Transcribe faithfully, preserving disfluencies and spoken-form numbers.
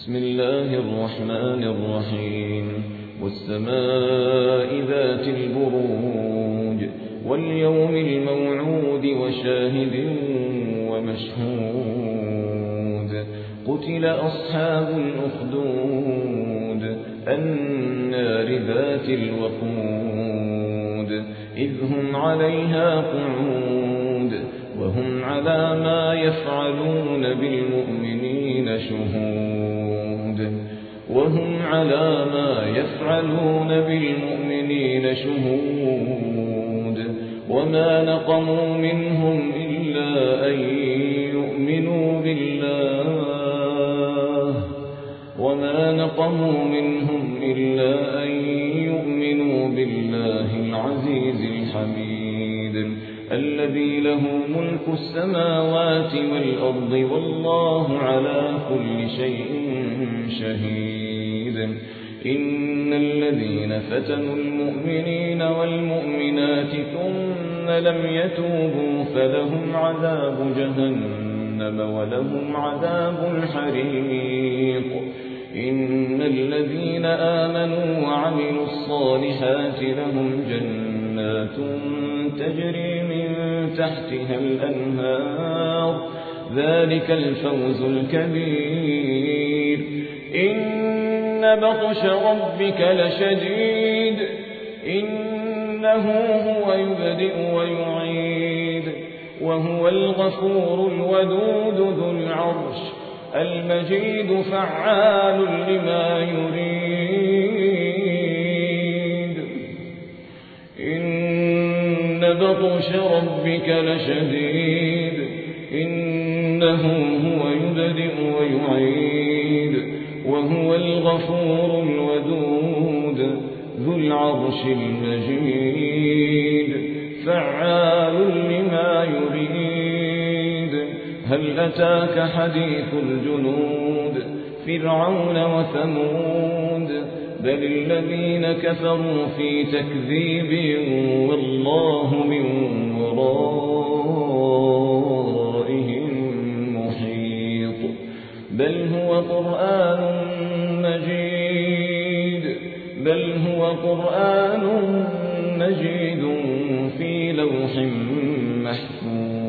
بسم الله الرحمن الرحيم والسماء ذات البروج واليوم الموعود وشاهد ومشهود قتل أصحاب الأخدود النار ذات الوقود إذ هم عليها قعود وهم على ما يفعلون بالمؤمنين شهود وهم على ما يفعلون بالمؤمنين شهود وما نقموا منهم إلا أن يؤمنوا بالله وما نقموا منهم إلا أن يؤمنوا بالله العزيز الحميد الذي له ملك السماوات والأرض والله على كل شيء شهيد إن الذين فتنوا المؤمنين والمؤمنات ثم لم يتوبوا فلهم عذاب جهنم ولهم عذاب الحريق إن الذين آمنوا وعملوا الصالحات لهم جنات تجري من تحتها الأنهار ذلك الفوز الكبير إن بطش ربك لشديد إنه هو يبدئ ويعيد وهو الغفور الودود ذو العرش المجيد فعال لما يريد إن بطش ربك لشديد إنه هو يبدئ ويعيد وهو الغفور الودود ذو العرش المجيد فعال لما يريد هل أتاك حديث الجنود فرعون وثمود بل الذين كفروا في تكذيب والله من ورائهم محيط بل هو قرآن مجيد بل هو قرآن مجيد في لوح محفوظ